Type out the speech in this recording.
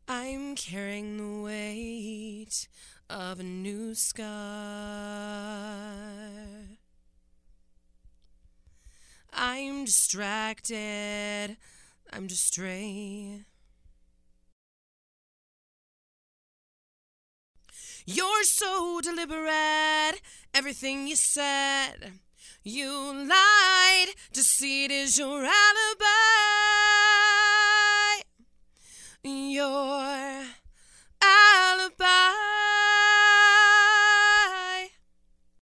I'm carrying the weight of a new scar. I'm distracted. I'm distray. You're so deliberate, everything you said. You lied, deceit is your alibi.